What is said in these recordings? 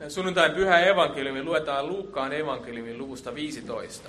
Sunnuntain pyhä evankeliumi luetaan Luukkaan evankeliumin luvusta 15.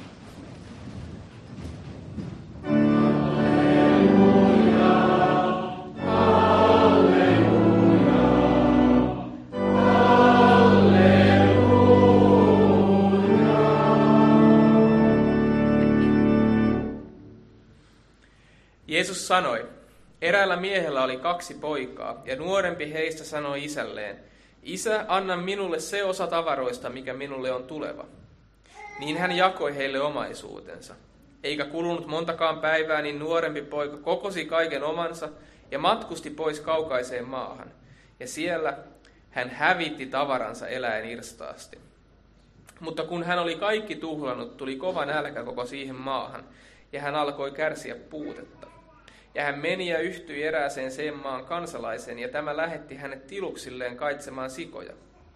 Jeesus sanoi, eräällä miehellä oli 2 poikaa, ja nuorempi heistä sanoi isälleen, Isä, anna minulle se osa tavaroista, mikä minulle on tuleva. Niin hän jakoi heille omaisuutensa. Eikä kulunut montakaan päivää, niin nuorempi poika kokosi kaiken omansa ja matkusti pois kaukaiseen maahan. Ja siellä hän hävitti tavaransa eläen irstaasti. Mutta kun hän oli kaikki tuhlannut, tuli kova nälkä koko siihen maahan, ja hän alkoi kärsiä puutetta. Ja hän meni ja yhtyi erääseen sen maan kansalaiseen, ja tämä lähetti hänet tiluksilleen kaitsemaan sikoja.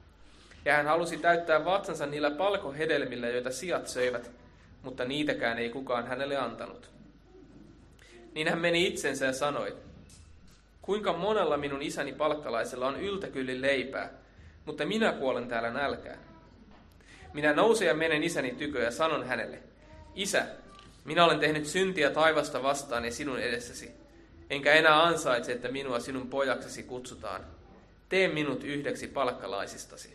Ja hän halusi täyttää vatsansa niillä palkohedelmillä, joita siat söivät, mutta niitäkään ei kukaan hänelle antanut. Niin hän meni itsensä ja sanoi, kuinka monella minun isäni palkkalaisella on yltäkyllin leipää, mutta minä kuolen täällä nälkään. Minä nousen ja menen isäni tykö ja sanon hänelle, Isä, minä olen tehnyt syntiä taivasta vastaan ja sinun edessäsi, enkä enää ansaitse, että minua sinun pojaksesi kutsutaan. Tee minut yhdeksi palkkalaisistasi.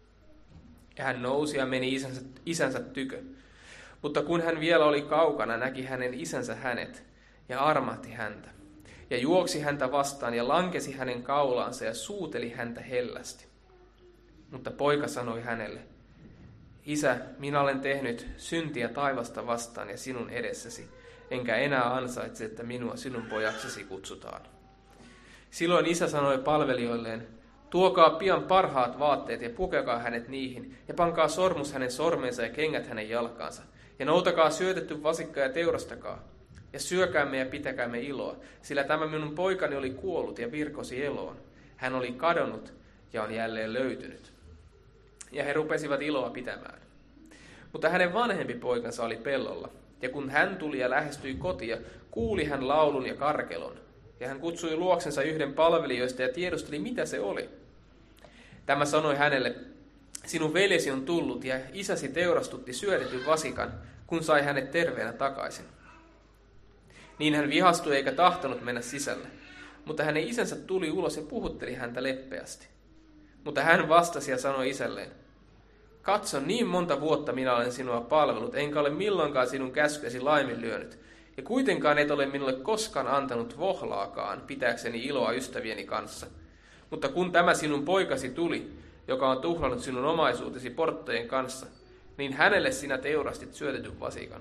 Ja hän nousi ja meni isänsä tykö. Mutta kun hän vielä oli kaukana, näki hänen isänsä hänet ja armahti häntä. Ja juoksi häntä vastaan ja lankesi hänen kaulaansa ja suuteli häntä hellästi. Mutta poika sanoi hänelle, Isä, minä olen tehnyt syntiä taivasta vastaan ja sinun edessäsi, enkä enää ansaitse, että minua sinun pojaksesi kutsutaan. Silloin isä sanoi palvelijoilleen, tuokaa pian parhaat vaatteet ja pukekaa hänet niihin, ja pankaa sormus hänen sormensa ja kengät hänen jalkaansa, ja noutakaa syötetty vasikka ja teurastakaa, ja syökäämme ja pitäkäämme iloa, sillä tämä minun poikani oli kuollut ja virkosi eloon. Hän oli kadonnut ja on jälleen löytynyt. Ja he rupesivat iloa pitämään. Mutta hänen vanhempi poikansa oli pellolla, ja kun hän tuli ja lähestyi kotia, kuuli hän laulun ja karkelon. Ja hän kutsui luoksensa yhden palvelijoista ja tiedusteli, mitä se oli. Tämä sanoi hänelle, sinun veljesi on tullut, ja isäsi teurastutti syötetyn vasikan, kun sai hänet terveenä takaisin. Niin hän vihastui eikä tahtonut mennä sisälle, mutta hänen isänsä tuli ulos ja puhutteli häntä leppeästi. Mutta hän vastasi ja sanoi isälleen, katso, niin monta vuotta minä olen sinua palvellut, enkä ole milloinkaan sinun käskyesi laiminlyönyt, ja kuitenkaan et ole minulle koskaan antanut vohlaakaan pitääkseni iloa ystävieni kanssa. Mutta kun tämä sinun poikasi tuli, joka on tuhlannut sinun omaisuutesi porttojen kanssa, niin hänelle sinä teurastit syötetyn vasikan.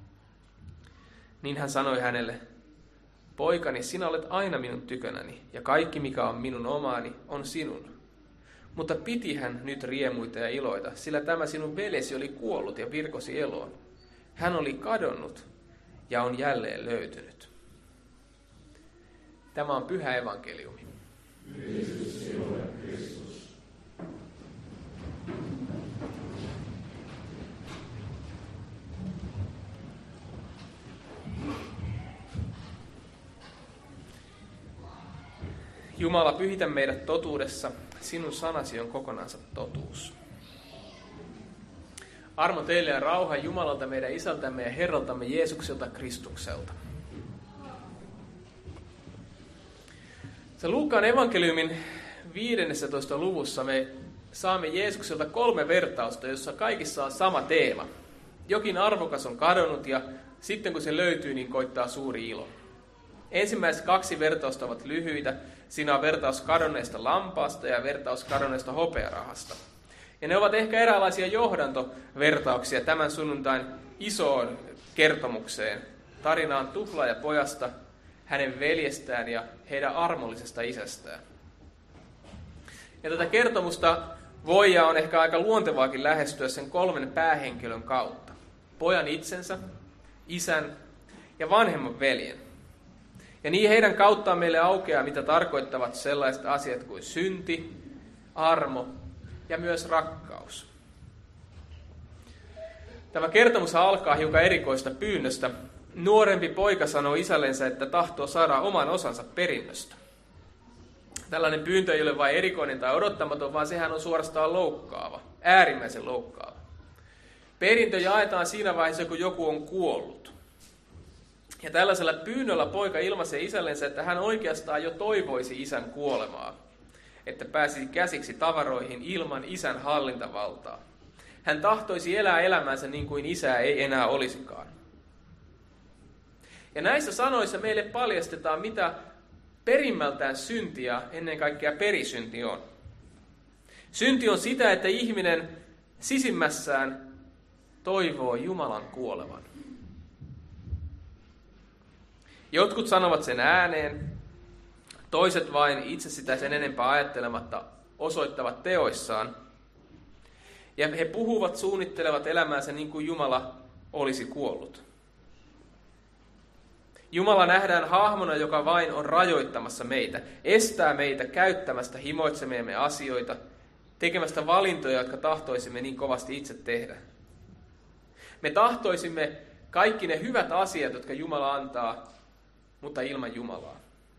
Niin hän sanoi hänelle, poikani, sinä olet aina minun tykönäni, ja kaikki mikä on minun omaani on sinun. Mutta piti hän nyt riemuita ja iloita, sillä tämä sinun veljesi oli kuollut ja virkosi eloon. Hän oli kadonnut ja on jälleen löytynyt. Tämä on pyhä evankeliumi. Jumala, pyhitä meidät totuudessa. Sinun sanasi on kokonansa totuus. Armo teille ja rauha Jumalalta, meidän Isältämme ja Herraltamme Jeesukselta Kristukselta. Luukkaan evankeliumin 15. luvussa me saamme Jeesukselta 3 vertausta, jossa kaikissa on sama teema. Jokin arvokas on kadonnut ja sitten kun se löytyy, niin koittaa suuri ilo. Ensimmäiset 2 vertausta ovat lyhyitä. Siinä on vertaus kadonneesta lampaasta ja vertaus kadonneesta hopearahasta. Ja ne ovat ehkä eräänlaisia johdantovertauksia tämän sunnuntain isoon kertomukseen. Tarinaan tuhlaajapojasta, hänen veljestään ja heidän armollisesta isästään. Ja tätä kertomusta voi ja on ehkä aika luontevaakin lähestyä sen 3 päähenkilön kautta. Pojan itsensä, isän ja vanhemman veljen. Ja niin heidän kauttaan meille aukeaa, mitä tarkoittavat sellaiset asiat kuin synti, armo ja myös rakkaus. Tämä kertomus alkaa hiukan erikoista pyynnöstä. Nuorempi poika sanoo isällensä, että tahtoo saada oman osansa perinnöstä. Tällainen pyyntö ei ole vain erikoinen tai odottamaton, vaan sehän on suorastaan loukkaava, äärimmäisen loukkaava. Perintö jaetaan siinä vaiheessa, kun joku on kuollut. Ja tällaisella pyynnöllä poika ilmaisee isällensä, että hän oikeastaan jo toivoisi isän kuolemaa, että pääsisi käsiksi tavaroihin ilman isän hallintavaltaa. Hän tahtoisi elää elämänsä niin kuin isää ei enää olisikaan. Ja näissä sanoissa meille paljastetaan, mitä perimmältään synti ja ennen kaikkea perisynti on. Synti on sitä, että ihminen sisimmässään toivoo Jumalan kuolevan. Jotkut sanovat sen ääneen, toiset vain itse sitä sen enempää ajattelematta osoittavat teoissaan. Ja he puhuvat, suunnittelevat elämäänsä niin kuin Jumala olisi kuollut. Jumala nähdään hahmona, joka vain on rajoittamassa meitä, estää meitä käyttämästä himoitsemiemme asioita, tekemästä valintoja, jotka tahtoisimme niin kovasti itse tehdä. Me tahtoisimme kaikki ne hyvät asiat, jotka Jumala antaa, mutta ilman Jumalaa.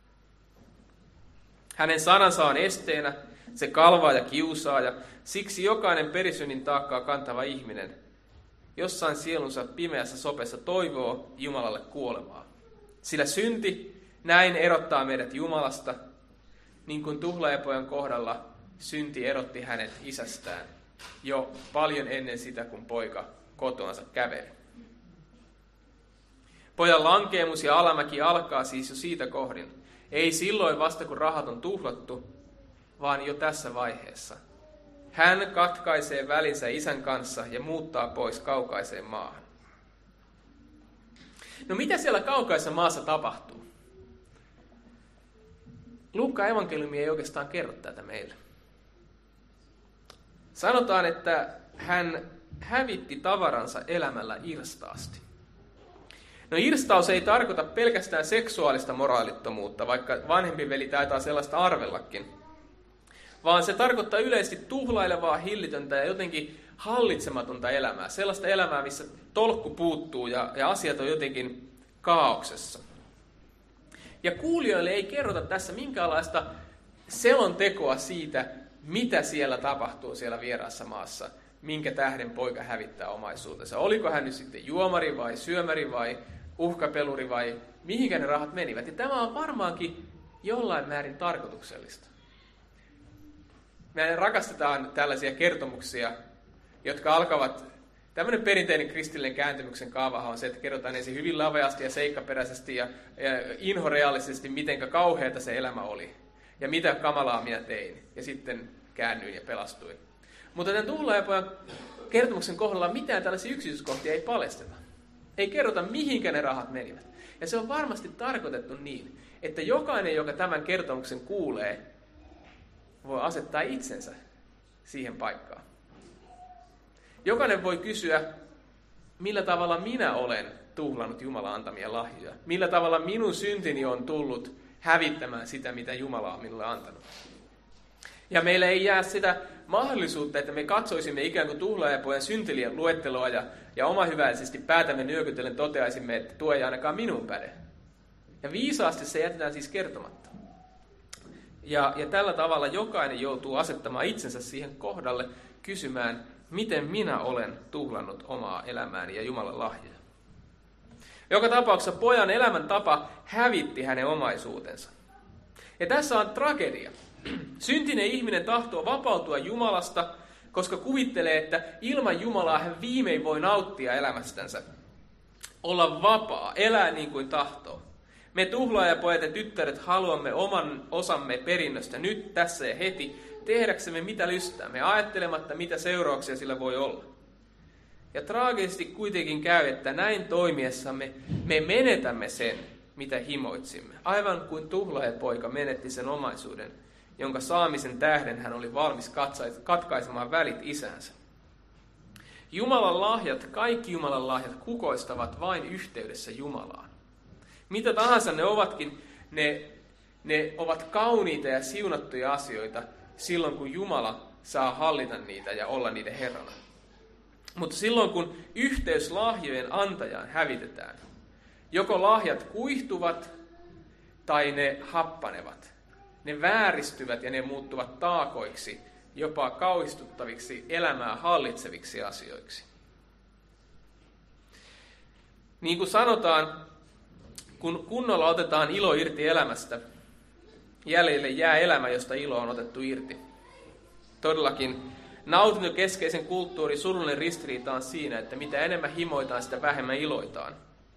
Hänen sanansa on esteenä, se kalvaa ja kiusaa, ja siksi jokainen perisynnin taakkaa kantava ihminen jossain sielunsa pimeässä sopessa toivoo Jumalalle kuolemaa. Sillä synti näin erottaa meidät Jumalasta, niin kuin tuhlaajapojan kohdalla synti erotti hänet isästään jo paljon ennen sitä, kun poika kotoansa käveli. Pojan lankeemus ja alamäki alkaa siis jo siitä kohdin. Ei silloin vasta, kun rahat on tuhlattu, vaan jo tässä vaiheessa. Hän katkaisee välinsä isän kanssa ja muuttaa pois kaukaiseen maahan. No mitä siellä kaukaisessa maassa tapahtuu? Luukkaan evankeliumi ei oikeastaan kerro tätä meille. Sanotaan, että hän hävitti tavaransa elämällä irstaasti. No irstaus ei tarkoita pelkästään seksuaalista moraalittomuutta, vaikka vanhempi veli taitaa sellaista arvellakin. Vaan se tarkoittaa yleisesti tuhlailevaa, hillitöntä ja jotenkin hallitsematonta elämää. Sellaista elämää, missä tolkku puuttuu ja asiat on jotenkin kaauksessa. Ja kuulijoille ei kerrota tässä minkäänlaista selontekoa siitä, mitä siellä tapahtuu siellä vieraassa maassa, minkä tähden poika hävittää omaisuutensa. Oliko hän nyt sitten juomari vai syömäri vai uhkapeluri vai mihinkä ne rahat menivät. Ja tämä on varmaankin jollain määrin tarkoituksellista. Me rakastetaan tällaisia kertomuksia, jotka alkavat, tämmöinen perinteinen kristillinen kääntymyksen kaavahan on se, että kerrotaan ensin hyvin laveasti ja seikkaperäisesti ja inhoreaalisesti, mitenkä kauheata se elämä oli. Ja mitä kamalaa minä tein. Ja sitten käännyin ja pelastuin. Mutta tämän tuhlaajapojan kertomuksen kohdalla mitään tällaisia yksityiskohtia ei paljasteta. Ei kerrota, mihinkä ne rahat menivät. Ja se on varmasti tarkoitettu niin, että jokainen, joka tämän kertomuksen kuulee, voi asettaa itsensä siihen paikkaan. Jokainen voi kysyä, millä tavalla minä olen tuhlannut Jumalan antamia lahjoja. Millä tavalla minun syntini on tullut hävittämään sitä, mitä Jumala on minulle antanut. Ja meillä ei jää sitä mahdollisuutta, että me katsoisimme ikään kuin tuhlaajapojan syntiliän luetteloa ja omahyväisesti päätämme nyökytellen toteaisimme, että tuo ei ainakaan minun päde. Ja viisaasti se jätetään siis kertomatta. Ja tällä tavalla jokainen joutuu asettamaan itsensä siihen kohdalle kysymään, miten minä olen tuhlannut omaa elämääni ja Jumalan lahjoja. Joka tapauksessa pojan elämäntapa hävitti hänen omaisuutensa. Ja tässä on tragedia. Syntinen ihminen tahtoo vapautua Jumalasta, koska kuvittelee, että ilman Jumalaa hän viimein voi nauttia elämästänsä. Olla vapaa, elää niin kuin tahtoo. Me tuhlaajapojat ja tyttäret haluamme oman osamme perinnöstä nyt, tässä ja heti, tehdäksemme mitä lystäämme, ajattelematta mitä seurauksia sillä voi olla. Ja traagisesti kuitenkin käy, että näin toimiessamme me menetämme sen, mitä himoitsimme. Aivan kuin tuhlaajapoika menetti sen omaisuuden, jonka saamisen tähden hän oli valmis katkaisemaan välit isänsä. Jumalan lahjat, kaikki Jumalan lahjat kukoistavat vain yhteydessä Jumalaan. Mitä tahansa ne ovatkin, ne ovat kauniita ja siunattuja asioita silloin, kun Jumala saa hallita niitä ja olla niiden herrana. Mutta silloin, kun yhteys lahjojen antajaan hävitetään, joko lahjat kuihtuvat tai ne happanevat. ne vääristyvät ja ne muuttuvat taakoiksi, jopa kauhistuttaviksi elämää hallitseviksi asioiksi. Niin kuin sanotaan, kun kunnolla otetaan ilo irti elämästä, jäljelle jää elämä, josta ilo on otettu irti. Todellakin nautintokeskeisen kulttuurin surullinen ristiriita on siinä, että mitä enemmän himoitaan, sitä vähemmän iloitaan.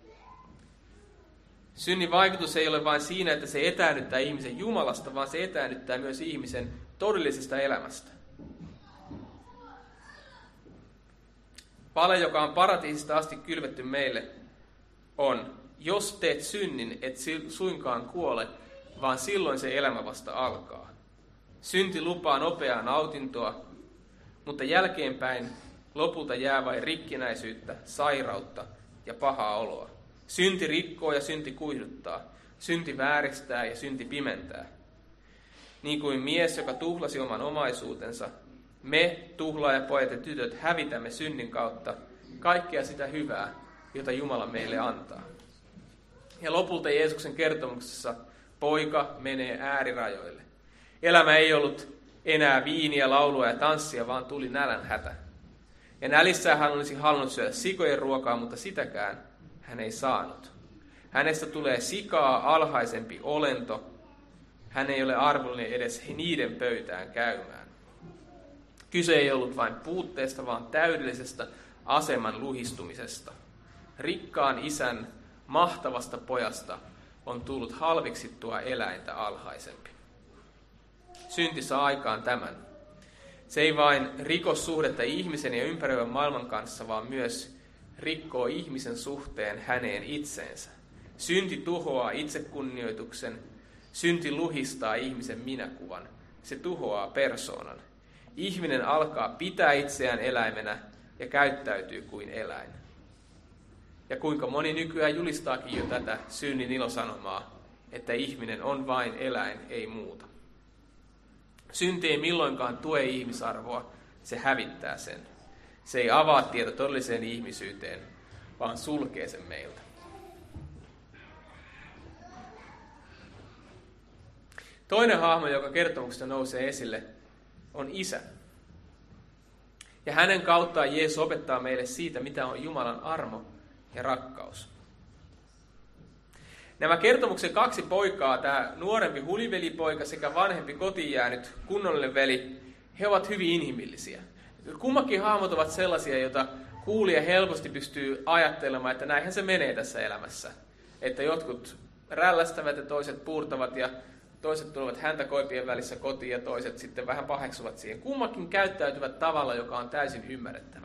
Synnin vaikutus ei ole vain siinä, että se etäännyttää ihmisen Jumalasta, vaan se etäännyttää myös ihmisen todellisesta elämästä. Pale, joka on paratiisista asti kylvetty meille, on, jos teet synnin, et suinkaan kuole, vaan silloin se elämä vasta alkaa. Synti lupaa nopeaa nautintoa, mutta jälkeenpäin lopulta jää vain rikkinäisyyttä, sairautta ja pahaa oloa. Synti rikkoo ja synti kuihduttaa. Synti vääristää ja synti pimentää. Niin kuin mies, joka tuhlasi oman omaisuutensa, me, tuhlaajapojat ja tytöt, hävitämme synnin kautta kaikkea sitä hyvää, jota Jumala meille antaa. Ja lopulta Jeesuksen kertomuksessa poika menee äärirajoille. Elämä ei ollut enää viiniä, laulua ja tanssia, vaan tuli nälänhätä. Ja nälissään hän olisi halunnut syödä sikojen ruokaa, mutta sitäkään hän ei saanut. Hänestä tulee sikaa alhaisempi olento. Hän ei ole arvollinen edes niiden pöytään käymään. Kyse ei ollut vain puutteesta, vaan täydellisestä aseman luhistumisesta. Rikkaan isän mahtavasta pojasta on tullut halveksittua eläintä alhaisempi. Synti saa aikaan tämän. Se ei vain riko suhdetta ihmisen ja ympäröivän maailman kanssa, vaan myös rikkoo ihmisen suhteen häneen itseensä. Synti tuhoaa itsekunnioituksen. Synti luhistaa ihmisen minäkuvan. Se tuhoaa persoonan. Ihminen alkaa pitää itseään eläimenä ja käyttäytyy kuin eläin. Ja kuinka moni nykyään julistaakin jo tätä synnin ilosanomaa, että ihminen on vain eläin, ei muuta. Synti ei milloinkaan tue ihmisarvoa, se hävittää sen. Se ei avaa tietä todelliseen ihmisyyteen, vaan sulkee sen meiltä. Toinen hahmo, joka kertomuksesta nousee esille, on Isä. Ja hänen kauttaan Jeesus opettaa meille siitä, mitä on Jumalan armo ja rakkaus. Nämä kertomuksen kaksi poikaa, tämä nuorempi hulivelipoika sekä vanhempi kotiin jäänyt kunnollinen veli, he ovat hyvin inhimillisiä. Kummakin hahmot ovat sellaisia, joita kuulija helposti pystyy ajattelemaan, että näinhän se menee tässä elämässä. Että jotkut rällästävät ja toiset puurtavat ja toiset tulevat häntäkoipien välissä kotiin ja toiset sitten vähän paheksuvat siihen. Kummakin käyttäytyvät tavalla, joka on täysin ymmärrettävä.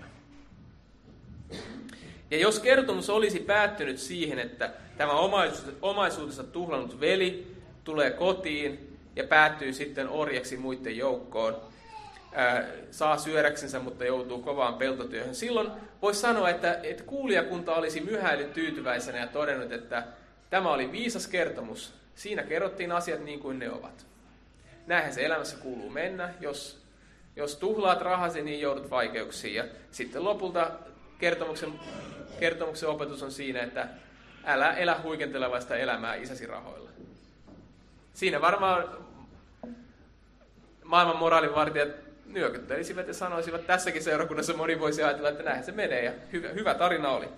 Ja jos kertomus olisi päättynyt siihen, että tämä omaisuutensa tuhlannut veli tulee kotiin ja päätyy sitten orjaksi muiden joukkoon, saa syödäksensä, mutta joutuu kovaan peltotyöhön, silloin voisi sanoa, että kuulijakunta olisi myhäillyt tyytyväisenä ja todennut, että tämä oli viisas kertomus. Siinä kerrottiin asiat niin kuin ne ovat. Näinhän se elämässä kuuluu mennä. Jos tuhlaat rahasi, niin joudut vaikeuksiin. Ja sitten lopulta kertomuksen opetus on siinä, että älä elä huikentelevaista elämää isäsi rahoilla. Siinä varmaan maailman moraalivartijat nyökyttelisivät ja sanoisivat, tässäkin seurakunnassa moni voisi ajatella, että näinhän se menee. Ja hyvä tarina oli.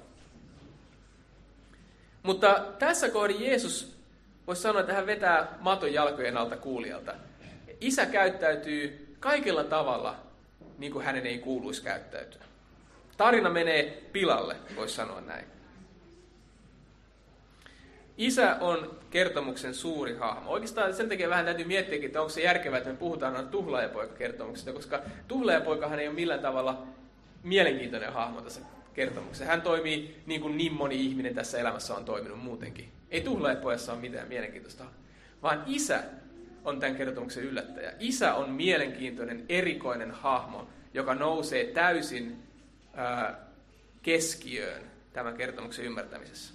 Mutta tässä kohdin Jeesus voisi sanoa, että hän vetää maton jalkojen alta kuulijalta. Isä käyttäytyy kaikella tavalla, niin kuin hänen ei kuuluisi käyttäytyä. Tarina menee pilalle, voisi sanoa näin. Isä on kertomuksen suuri hahmo. Oikeastaan sen takia vähän täytyy miettiäkin, että onko se järkevää, että me puhutaan aina tuhlaajapoika-kertomuksesta, koska tuhlaajapoikahan ei ole millään tavalla mielenkiintoinen hahmo tässä kertomuksessa. Hän toimii niin kuin niin moni ihminen tässä elämässä on toiminut muutenkin. Ei tuhlaajapojassa ole mitään mielenkiintoista, vaan Isä on tämän kertomuksen yllättäjä. Isä on mielenkiintoinen, erikoinen hahmo, joka nousee täysin keskiöön tämän kertomuksen ymmärtämisessä.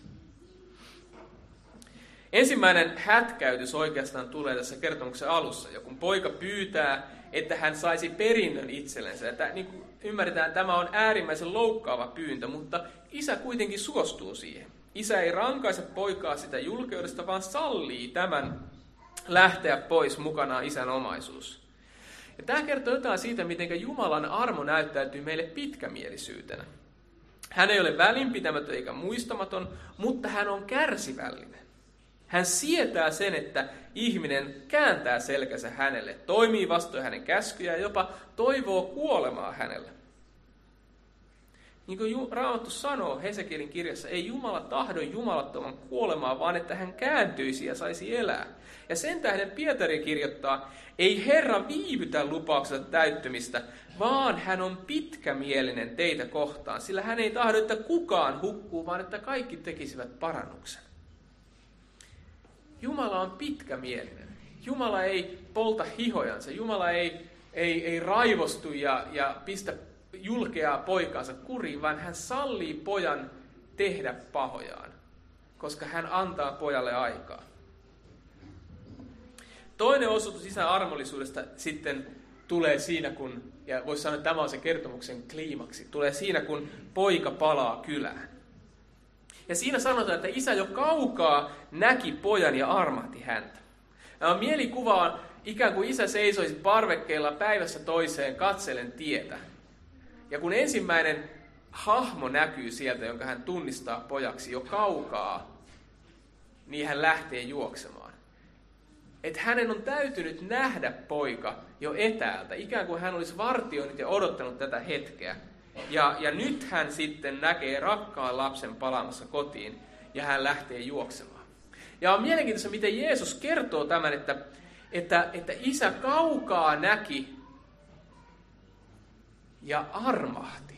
Ensimmäinen hätkäytys oikeastaan tulee tässä kertomuksen alussa, ja kun poika pyytää, että hän saisi perinnön itsellensä. Että, niin kuin ymmärretään, tämä on äärimmäisen loukkaava pyyntö, mutta isä kuitenkin suostuu siihen. Isä ei rankaise poikaa sitä julkeudesta, vaan sallii tämän lähteä pois mukanaan isän omaisuus. Ja tämä kertoo jotain siitä, miten Jumalan armo näyttäytyy meille pitkämielisyytenä. Hän ei ole välinpitämätön eikä muistamaton, mutta hän on kärsivällinen. Hän sietää sen, että ihminen kääntää selkänsä hänelle, toimii vastoin hänen käskyjään ja jopa toivoo kuolemaa hänelle. Niin kuin Raamattu sanoo Hesekielin kirjassa, ei Jumala tahdo jumalattoman kuolemaa, vaan että hän kääntyisi ja saisi elää. Ja sen tähden Pietari kirjoittaa, ei Herra viivytä lupauksensa täyttymistä, vaan hän on pitkämielinen teitä kohtaan, sillä hän ei tahdo, että kukaan hukkuu, vaan että kaikki tekisivät parannuksen. Jumala on pitkämielinen. Jumala ei polta hihojansa. Jumala ei raivostu ja pistä julkeaa poikaansa kuriin, vaan hän sallii pojan tehdä pahojaan, koska hän antaa pojalle aikaa. Toinen osoitus isän armollisuudesta sitten tulee siinä, ja voisi sanoa, että tämä on se kertomuksen kliimaksi, tulee siinä, kun poika palaa kylään. Ja siinä sanotaan, että isä jo kaukaa näki pojan ja armahti häntä. Mielikuva on ikään kuin isä seisoisi parvekkeella päivässä toiseen katsellen tietä. Ja kun ensimmäinen hahmo näkyy sieltä, jonka hän tunnistaa pojaksi jo kaukaa, niin hän lähtee juoksemaan. Että hänen on täytynyt nähdä poika jo etäältä, ikään kuin hän olisi vartioinut ja odottanut tätä hetkeä. Ja nyt hän sitten näkee rakkaan lapsen palaamassa kotiin ja hän lähtee juoksemaan. Ja on mielenkiintoista, miten Jeesus kertoo tämän, että isä kaukaa näki ja armahti.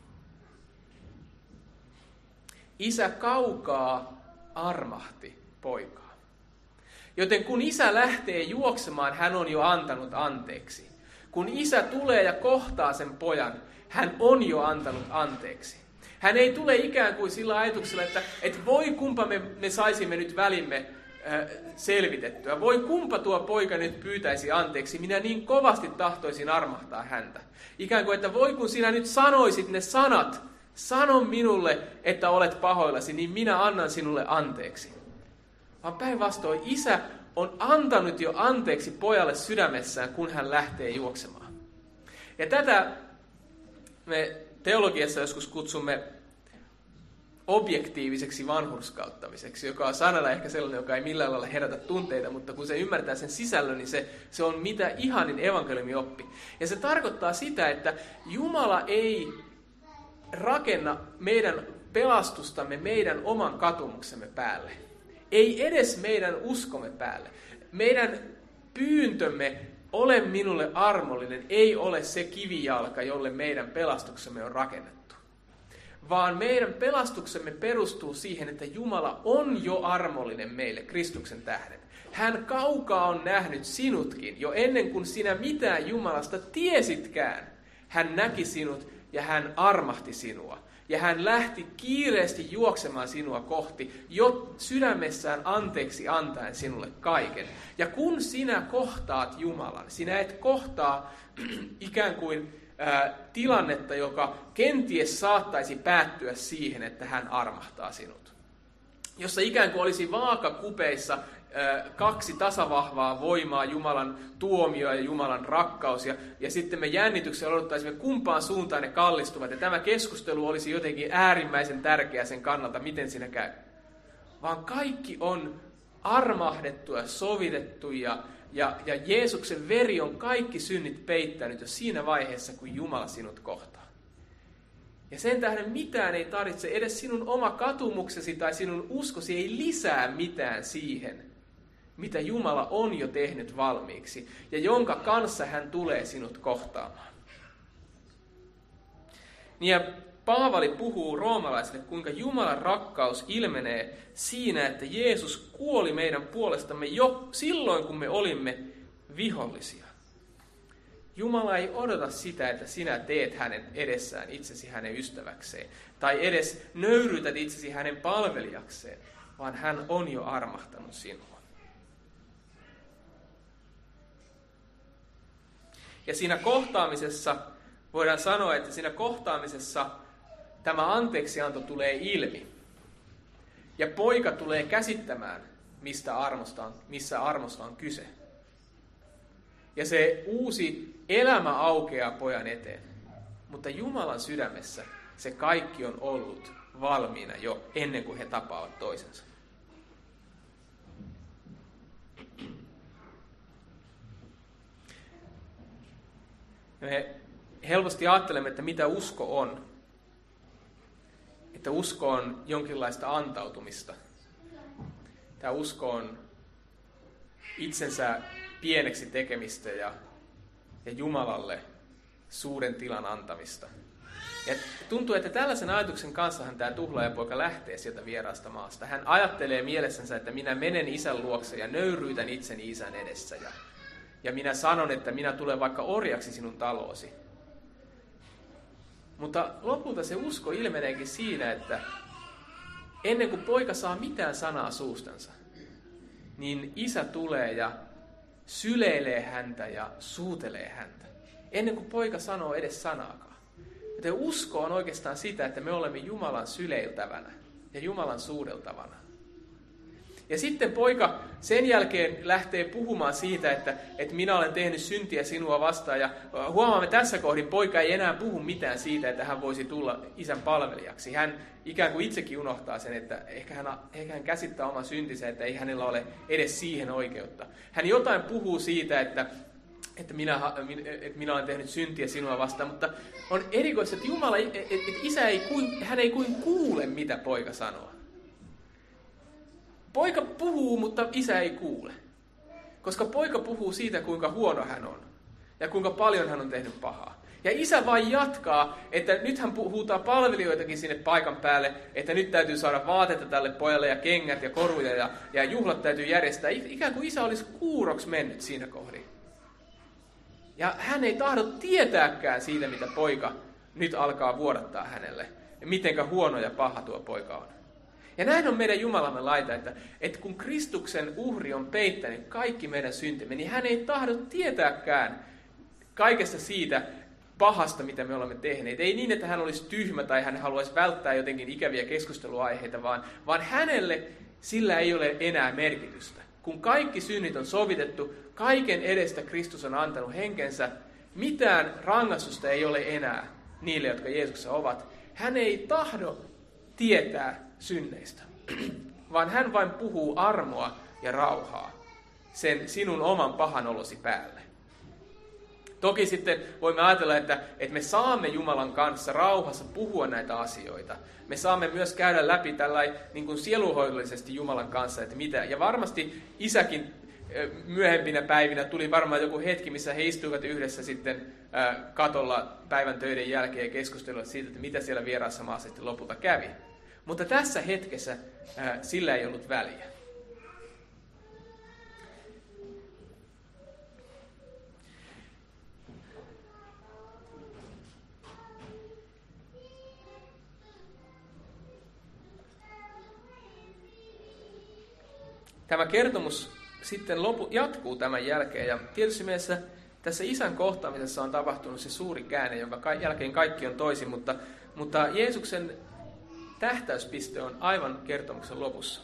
Isä kaukaa armahti poikaa. Joten kun isä lähtee juoksemaan, hän on jo antanut anteeksi. Kun isä tulee ja kohtaa sen pojan, hän on jo antanut anteeksi. Hän ei tule ikään kuin sillä ajatuksella, että voi kumpa me saisimme nyt välimme selvitettyä. Voi kumpa tuo poika nyt pyytäisi anteeksi. Minä niin kovasti tahtoisin armahtaa häntä. Ikään kuin, että voi kun sinä nyt sanoisit ne sanat, sano minulle, että olet pahoillasi, niin minä annan sinulle anteeksi. Vaan päinvastoin isä on antanut jo anteeksi pojalle sydämessään, kun hän lähtee juoksemaan. Ja tätä me teologiassa joskus kutsumme objektiiviseksi vanhurskauttamiseksi, joka on sanalla ehkä sellainen, joka ei millään lailla herätä tunteita, mutta kun se ymmärtää sen sisällön, niin se on mitä ihanin evankeliumin oppi. Ja se tarkoittaa sitä, että Jumala ei rakenna meidän pelastustamme meidän oman katumuksemme päälle. Ei edes meidän uskomme päälle. Meidän pyyntömme ole minulle armollinen ei ole se kivijalka, jolle meidän pelastuksemme on rakennettu. Vaan meidän pelastuksemme perustuu siihen, että Jumala on jo armollinen meille Kristuksen tähden. Hän kaukaa on nähnyt sinutkin, jo ennen kuin sinä mitään Jumalasta tiesitkään. Hän näki sinut ja hän armahti sinua. Ja hän lähti kiireesti juoksemaan sinua kohti, jo sydämessään anteeksi antaen sinulle kaiken. Ja kun sinä kohtaat Jumalan, sinä et kohtaa ikään kuin tilannetta, joka kenties saattaisi päättyä siihen, että hän armahtaa sinut. Jossa ikään kuin olisi vaakakupeissa kaksi tasavahvaa voimaa, Jumalan tuomio ja Jumalan rakkaus, ja sitten me jännityksellä odottaisimme, kumpaan suuntaan ne kallistuvat, ja tämä keskustelu olisi jotenkin äärimmäisen tärkeä sen kannalta, miten siinä käy. Vaan kaikki on armahdettu ja sovitettu, ja Jeesuksen veri on kaikki synnit peittänyt jo siinä vaiheessa, kun Jumala sinut kohtaa. Ja sen tähden mitään ei tarvitse, edes sinun oma katumuksesi tai sinun uskosi ei lisää mitään siihen, mitä Jumala on jo tehnyt valmiiksi, ja jonka kanssa hän tulee sinut kohtaamaan. Ja Paavali puhuu roomalaisille, kuinka Jumalan rakkaus ilmenee siinä, että Jeesus kuoli meidän puolestamme jo silloin, kun me olimme vihollisia. Jumala ei odota sitä, että sinä teet hänen edessään itsesi hänen ystäväkseen, tai edes nöyrytät itsesi hänen palvelijakseen, vaan hän on jo armahtanut sinua. Ja siinä kohtaamisessa, voidaan sanoa, että siinä kohtaamisessa tämä anteeksianto tulee ilmi. Ja poika tulee käsittämään, missä armosta on kyse. Ja se uusi elämä aukeaa pojan eteen. Mutta Jumalan sydämessä se kaikki on ollut valmiina jo ennen kuin he tapaavat toisensa. Me helposti ajattelemme, että mitä usko on. Että usko on jonkinlaista antautumista. Tämä usko on itsensä pieneksi tekemistä ja Jumalalle suuren tilan antamista. Ja tuntuu, että tällaisen ajatuksen kanssahan tämä tuhlaajapoika lähtee sieltä vieraasta maasta. Hän ajattelee mielessänsä, että minä menen isän luokse ja nöyryytän itseni isän edessä. Ja minä sanon, että minä tulen vaikka orjaksi sinun taloosi. Mutta lopulta se usko ilmeneekin siinä, että ennen kuin poika saa mitään sanaa suustansa, niin isä tulee ja syleilee häntä ja suutelee häntä. Ennen kuin poika sanoo edes sanaakaan. Joten usko on oikeastaan sitä, että me olemme Jumalan syleiltävänä ja Jumalan suudeltavana. Ja sitten poika sen jälkeen lähtee puhumaan siitä, että minä olen tehnyt syntiä sinua vastaan. Ja huomaamme tässä kohdin, poika ei enää puhu mitään siitä, että hän voisi tulla isän palvelijaksi. Hän ikään kuin itsekin unohtaa sen, että ehkä hän käsittää oman syntinsä, että ei hänellä ole edes siihen oikeutta. Hän jotain puhuu siitä, että minä olen tehnyt syntiä sinua vastaan, mutta on erikoista, että Jumala, että isä hän ei kuin kuule, mitä poika sanoo. Poika puhuu, mutta isä ei kuule. Koska poika puhuu siitä, kuinka huono hän on. Ja kuinka paljon hän on tehnyt pahaa. Ja isä vain jatkaa, että nyt hän huutaa palvelijoitakin sinne paikan päälle, että nyt täytyy saada vaatetta tälle pojalle ja kengät ja koruja ja juhlat täytyy järjestää. Ikään kuin isä olisi kuuroksi mennyt siinä kohdin. Ja hän ei tahdo tietääkään siitä, mitä poika nyt alkaa vuodattaa hänelle. Ja mitenkä huono ja paha tuo poika on. Ja näin on meidän Jumalamme laita, että kun Kristuksen uhri on peittänyt kaikki meidän syntimme, niin hän ei tahdo tietääkään kaikesta siitä pahasta, mitä me olemme tehneet. Ei niin, että hän olisi tyhmä tai hän haluaisi välttää jotenkin ikäviä keskusteluaiheita, vaan hänelle sillä ei ole enää merkitystä. Kun kaikki synnit on sovitettu, kaiken edestä Kristus on antanut henkensä, mitään rangaistusta ei ole enää niille, jotka Jeesuksessa ovat. Hän ei tahdo tietää synneistä, vaan hän vain puhuu armoa ja rauhaa sen sinun oman pahan olosi päälle. Toki sitten voimme ajatella, että me saamme Jumalan kanssa rauhassa puhua näitä asioita. Me saamme myös käydä läpi tällainen niin kuin sieluhoidollisesti Jumalan kanssa, että mitä. Ja varmasti isäkin myöhempinä päivinä tuli varmaan joku hetki, missä he istuivat yhdessä sitten katolla päivän töiden jälkeen ja keskustelivat siitä, että mitä siellä vieraassa maassa sitten lopulta kävi. Mutta tässä hetkessä sillä ei ollut väliä. Tämä kertomus sitten jatkuu tämän jälkeen ja tietysti mielessä tässä isän kohtaamisessa on tapahtunut se suuri käänne, jonka jälkeen kaikki on toisin, mutta Jeesuksen tähtäyspiste on aivan kertomuksen lopussa.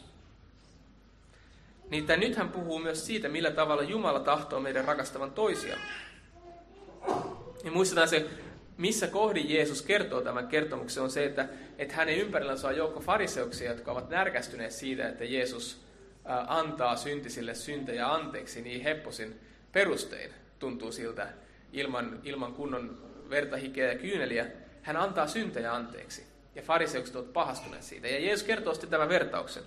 Niin nyt hän puhuu myös siitä, millä tavalla Jumala tahtoo meidän rakastavan toisiamme. Ja muistetaan se, missä kohdin Jeesus kertoo tämän kertomuksen, on se, että hänen ympärillänsä on joukko fariseuksia, jotka ovat närkästyneet siitä, että Jeesus antaa syntisille syntejä anteeksi niin hepposin perustein, tuntuu siltä, ilman kunnon verta, hikeä ja kyyneliä. Hän antaa syntejä anteeksi. Ja fariseukset ovat pahastuneet siitä. Ja Jeesus kertoo sitten tämän vertauksen.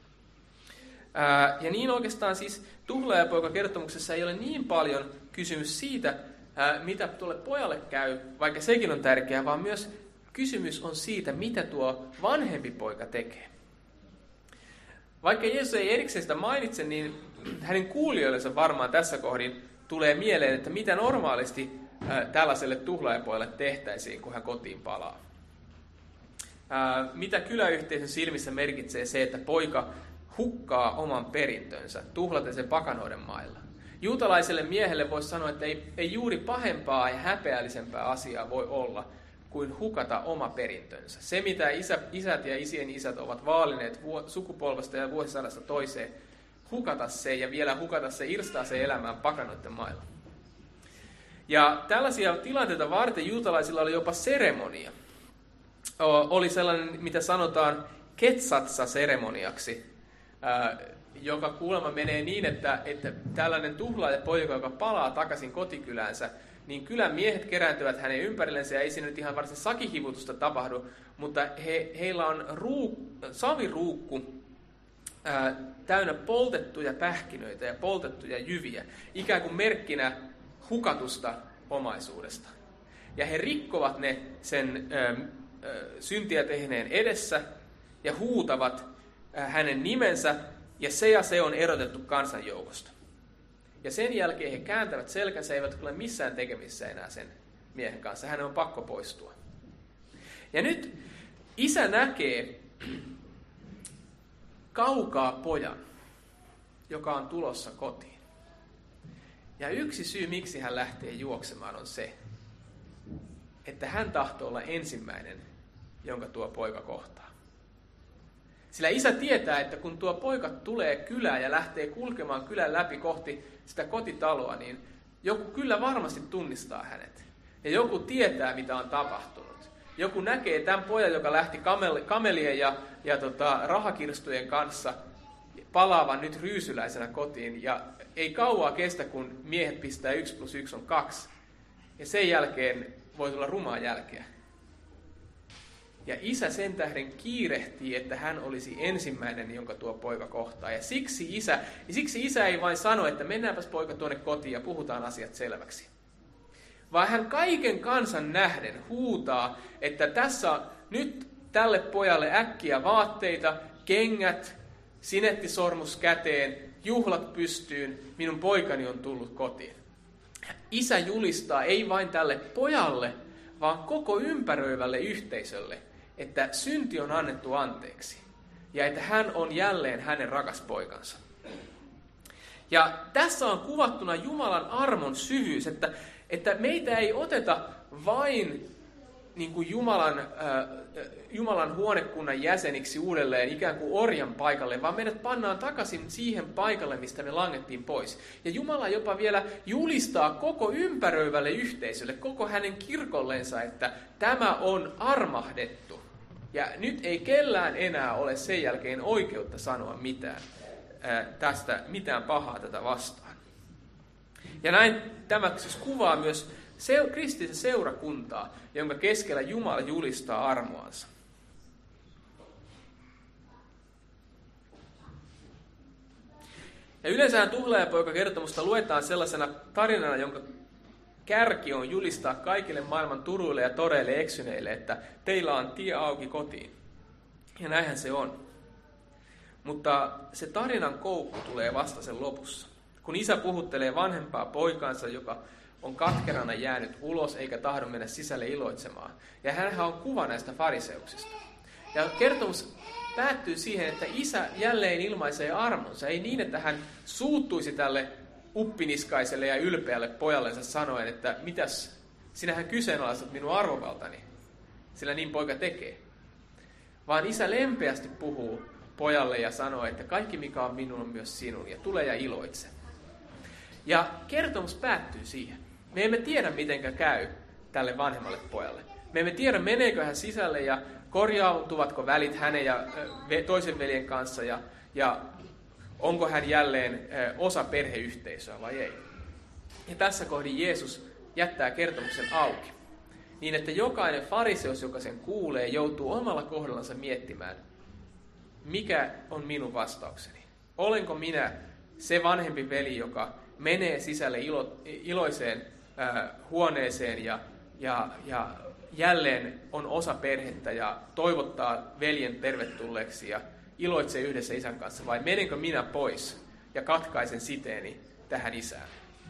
Ja niin oikeastaan siis tuhlaajapoika-kertomuksessa ei ole niin paljon kysymys siitä, mitä tuolle pojalle käy, vaikka sekin on tärkeää, vaan myös kysymys on siitä, mitä tuo vanhempi poika tekee. Vaikka Jeesus ei erikseen sitä mainitse, niin hänen kuulijoillensa varmaan tässä kohdin tulee mieleen, että mitä normaalisti tällaiselle tuhlaajapojalle tehtäisiin, kun hän kotiin palaa. Mitä kyläyhteisön silmissä merkitsee se, että poika hukkaa oman perintönsä, tuhlaten sen pakanoiden mailla. Juutalaiselle miehelle voisi sanoa, että ei juuri pahempaa ja häpeällisempää asiaa voi olla, kuin hukata oma perintönsä. Se, mitä isät ja isien isät ovat vaalineet sukupolvesta ja vuosisadasta toiseen, hukata se ja vielä hukata se, irstaa se elämään pakanoiden mailla. Ja tällaisia tilanteita varten juutalaisilla oli jopa seremonia. Oli sellainen, mitä sanotaan ketsatsa-seremoniaksi, joka kuulemma menee niin, että tällainen tuhlaajapoika, joka palaa takaisin kotikyläänsä, niin kylän miehet kerääntyvät hänen ympärillensä, ja ei siinä nyt ihan varsinaisesti sakihivutusta tapahdu, mutta heillä on saviruukku täynnä poltettuja pähkinöitä ja poltettuja jyviä, ikään kuin merkkinä hukatusta omaisuudesta. Ja he rikkovat ne sen syntiä tehneen edessä ja huutavat hänen nimensä, ja se on erotettu kansanjoukosta. Ja sen jälkeen he kääntävät selkänsä, eivät ole missään tekemisissä enää sen miehen kanssa. Hänen on pakko poistua. Ja nyt isä näkee kaukaa pojan, joka on tulossa kotiin. Ja yksi syy, miksi hän lähtee juoksemaan, on se, että hän tahtoo olla ensimmäinen, jonka tuo poika kohtaa. Sillä isä tietää, että kun tuo poika tulee kylään ja lähtee kulkemaan kylän läpi kohti sitä kotitaloa, niin joku kyllä varmasti tunnistaa hänet. Ja joku tietää, mitä on tapahtunut. Joku näkee tämän pojan, joka lähti kamelien ja rahakirstujen kanssa palaavan nyt ryysyläisenä kotiin. Ja ei kauaa kestä, kun miehet pistää 1 + 1 on 2. Ja sen jälkeen voi tulla rumaa jälkeä. Ja isä sen tähden kiirehtii, että hän olisi ensimmäinen, jonka tuo poika kohtaa. Ja siksi isä ei vain sano, että mennäänpäs poika tuonne kotiin ja puhutaan asiat selväksi. Vaan hän kaiken kansan nähden huutaa, että tässä on nyt tälle pojalle äkkiä vaatteita, kengät, sinettisormus käteen, juhlat pystyyn, minun poikani on tullut kotiin. Isä julistaa ei vain tälle pojalle, vaan koko ympäröivälle yhteisölle, että synti on annettu anteeksi ja että hän on jälleen hänen rakas poikansa. Ja tässä on kuvattuna Jumalan armon syvyys, että meitä ei oteta vain niin kuin Jumalan huonekunnan jäseniksi uudelleen ikään kuin orjan paikalle, vaan meidät pannaan takaisin siihen paikalle, mistä me langettiin pois. Ja Jumala jopa vielä julistaa koko ympäröivälle yhteisölle, koko hänen kirkollensa, että tämä on armahdettu. Ja nyt ei kellään enää ole sen jälkeen oikeutta sanoa mitään pahaa tätä vastaan. Ja näin tämä siis kuvaa myös kristillistä seurakuntaa, jonka keskellä Jumala julistaa armoansa. Ja yleensähän tuhlaajapoika-kertomusta luetaan sellaisena tarinana, jonka kärki on julistaa kaikille maailman turuille ja toreille eksyneille, että teillä on tie auki kotiin. Ja näinhän se on. Mutta se tarinan koukku tulee vasta sen lopussa. Kun isä puhuttelee vanhempaa poikaansa, joka on katkerana jäänyt ulos eikä tahdo mennä sisälle iloitsemaan. Ja hänhän on kuva näistä fariseuksista. Ja kertomus päättyy siihen, että isä jälleen ilmaisee armonsa. Ei niin, että hän suuttuisi tälle uppiniskaiselle ja ylpeälle pojallensa sanoen, että mitäs, sinähän kyseenalaistat minun arvovaltani, sillä niin poika tekee. Vaan isä lempeästi puhuu pojalle ja sanoo, että kaikki mikä on minun on myös sinun, ja tule ja iloitse. Ja kertomus päättyy siihen. Me emme tiedä, miten käy tälle vanhemmalle pojalle. Me emme tiedä, meneekö hän sisälle ja korjautuvatko välit hänen ja toisen veljen kanssa ja onko hän jälleen osa perheyhteisöä vai ei. Ja tässä kohdin Jeesus jättää kertomuksen auki. Niin, että jokainen fariseus, joka sen kuulee, joutuu omalla kohdallansa miettimään, mikä on minun vastaukseni. Olenko minä se vanhempi veli, joka menee sisälle iloiseen huoneeseen ja jälleen on osa perhettä ja toivottaa veljen tervetulleeksi ja iloitsee yhdessä isän kanssa, vai menenkö minä pois ja katkaisen siteeni tähän isään?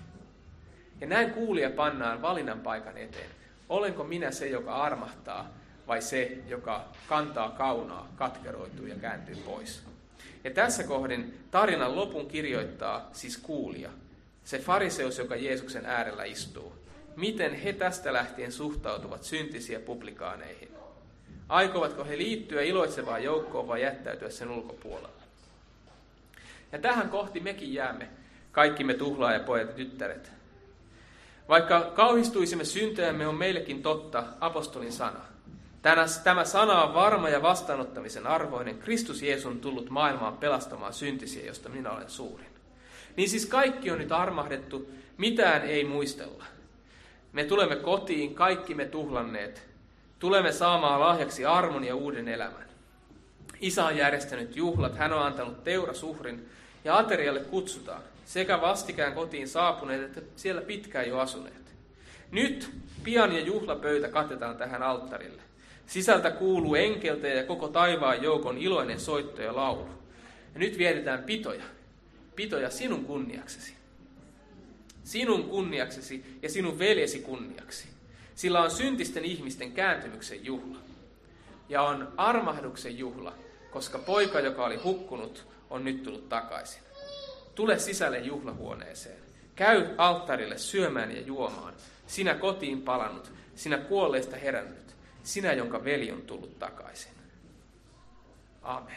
Ja näin kuulija pannaan valinnan paikan eteen. Olenko minä se, joka armahtaa, vai se, joka kantaa kaunaa, katkeroituu ja kääntyy pois? Ja tässä kohdin tarinan lopun kirjoittaa siis kuulija, se fariseus, joka Jeesuksen äärellä istuu. Miten he tästä lähtien suhtautuvat syntisiä publikaaneihin? Aikovatko he liittyä iloitsevaan joukkoon vai jättäytyä sen ulkopuolelle? Ja tähän kohti mekin jäämme, kaikki me tuhlaajapojat ja tyttäret. Vaikka kauhistuisimme syntyämme, on meillekin totta apostolin sana. Tämä sana on varma ja vastaanottamisen arvoinen. Kristus Jeesus on tullut maailmaan pelastamaan syntisiä, josta minä olen suurin. Niin siis kaikki on nyt armahdettu, mitään ei muistella. Me tulemme kotiin, kaikki me tuhlanneet. Tulemme saamaan lahjaksi armon ja uuden elämän. Isä on järjestänyt juhlat, hän on antanut teurasuhrin ja aterialle kutsutaan. Sekä vastikään kotiin saapuneet, että siellä pitkään jo asuneet. Nyt pian ja juhlapöytä katetaan tähän alttarille. Sisältä kuuluu enkeltä ja koko taivaan joukon iloinen soitto ja laulu. Ja nyt vietetään pitoja. Pitoja sinun kunniaksesi. Sinun kunniaksesi ja sinun veljesi kunniaksi. Sillä on syntisten ihmisten kääntymyksen juhla. Ja on armahduksen juhla, koska poika, joka oli hukkunut, on nyt tullut takaisin. Tule sisälle juhlahuoneeseen. Käy alttarille syömään ja juomaan. Sinä kotiin palannut, sinä kuolleista herännyt, sinä, jonka veli on tullut takaisin. Amen.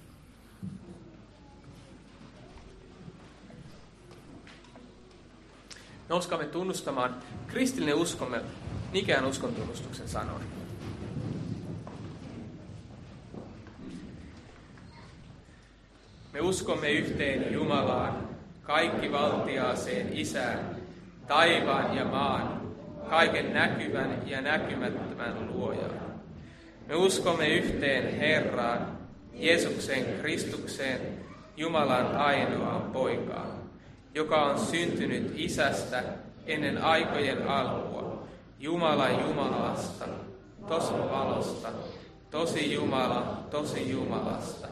Nouskaamme tunnustamaan kristillinen uskomme Nikean uskontunnustuksen sanoin. Me uskomme yhteen Jumalaan, kaikkivaltiaaseen Isään, taivaan ja maan, kaiken näkyvän ja näkymättömän luojaan. Me uskomme yhteen Herraan, Jeesuksen Kristukseen, Jumalan ainoaan poikaan, joka on syntynyt Isästä ennen aikojen alkua, Jumalan Jumalasta, tosi valosta, tosi Jumala, tosi Jumalasta,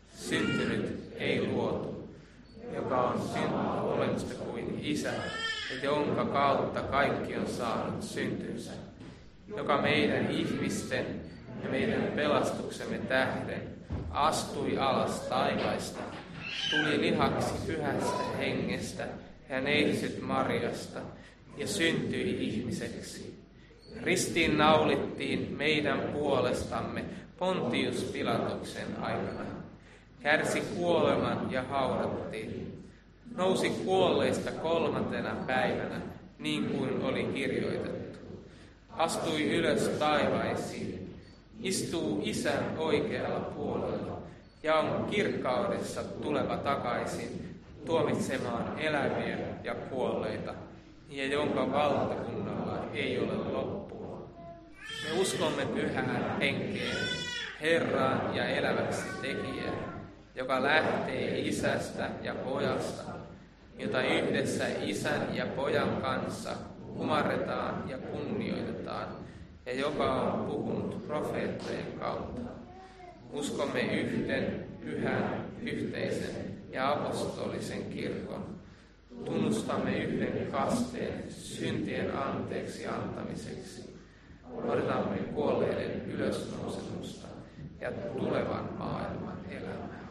syntynyt ei luotu, joka on syntynyt olemusta kuin Isä, ja jonka kautta kaikki on saanut syntynsä, joka meidän ihmisten ja meidän pelastuksemme tähden astui alas taivaista, tuli lihaksi pyhästä hengestä ja neitsyt Mariasta ja syntyi ihmiseksi. Ristiin naulittiin meidän puolestamme Pontius Pilatuksen aikana. Kärsi kuoleman ja haudattiin. Nousi kuolleista 3. päivänä, niin kuin oli kirjoitettu. Astui ylös taivaisiin. Istuu Isän oikealla puolella ja on kirkkaudessa tuleva takaisin tuomitsemaan eläviä ja kuolleita, ja jonka valtakunnalla ei ole loppua. Me uskomme pyhään henkeen, Herraan ja eläväksi tekijään, joka lähtee Isästä ja Pojasta, jota yhdessä Isän ja Pojan kanssa kumarretaan ja kunnioitetaan, ja joka on puhunut profeettojen kautta. Uskomme yhden, pyhän, yhteisen ja apostolisen kirkon. Tunnustamme yhden kasteen syntien anteeksi antamiseksi. Odotamme kuolleiden ylösnousemusta ja tulevan maailman elämää.